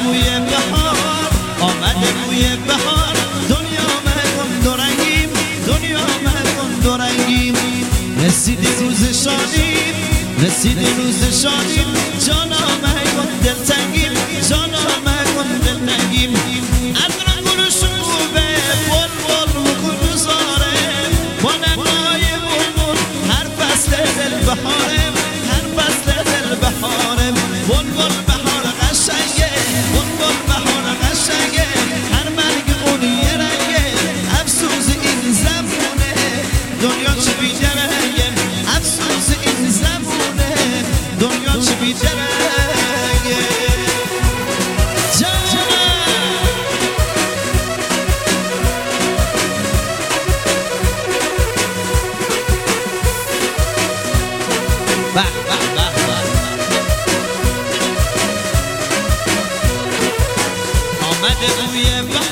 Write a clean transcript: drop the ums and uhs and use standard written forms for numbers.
بوی بهار، آمده بوی بهار. دنیا مکن دورنگیم، دنیا مکن دورنگیم. رسید روز شادیم، رسید روز شادیم. جانا مکن دلتنگیم، جانا مکن دلتنگیم. عطر گلوشوبه بل بل مکن زاره، با نقای بلبل هر فصل دل بهاره، هر فصل دل بهاره. بلبل بهار قشنگه، بلبل بهار قشنگه. هر مرگ اون یه رنگه، افسوس این زمونه. دنیا چه بی‌درنگه، افسوس این زمونه. دنیا چه بی‌درنگه. آمده بوی